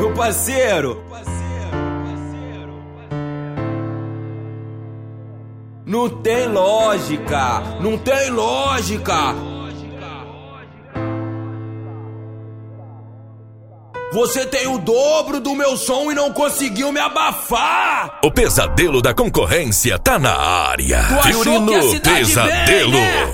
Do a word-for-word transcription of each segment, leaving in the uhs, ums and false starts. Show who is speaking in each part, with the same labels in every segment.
Speaker 1: Meu parceiro. Não tem lógica, não tem lógica. Você tem o dobro do meu som e não conseguiu me abafar.
Speaker 2: O pesadelo da concorrência tá na área. Fiorino Pesadelo.
Speaker 1: Vem, né?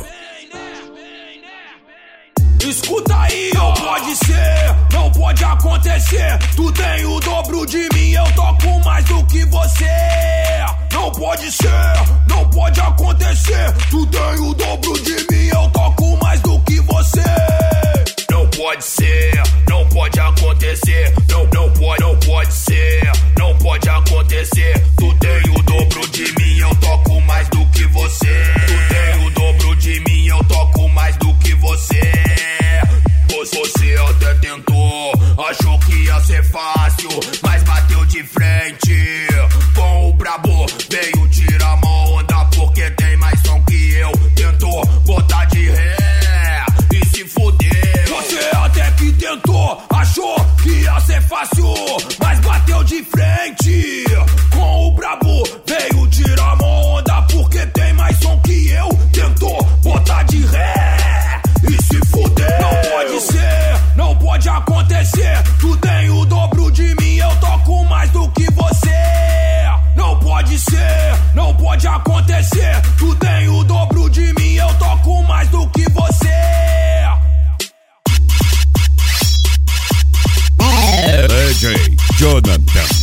Speaker 1: Escuta aí, não pode ser, não pode acontecer. Tu tem o dobro de mim, eu toco mais do que você. Não pode ser, não pode acontecer. Tu tem o dobro de mim, eu toco mais do que você. Não pode ser, não pode acontecer. Não, não pode, não pode ser, não pode acontecer. Tu tem o dobro de mim, eu toco mais do que você. Tu tem o dobro de mim, eu toco mais do que você. Você até tentou, achou que ia ser fácil, mas bateu de frente com o brabo, veio tirar uma onda porque tem mais som que eu. Tentou botar de ré e se fudeu. Você até que tentou, achou que ia ser fácil, mas bateu de frente com o brabo, veio tirar uma onda porque tem mais som que eu. Tentou botar de ré e se fudeu. Não pode ser, não pode acontecer. Tu tem o dobro de mim, eu toco mais do que você. Não pode ser, não pode acontecer. Tu tem o dobro de mim, eu toco mais do que você.
Speaker 2: D J Jonathan.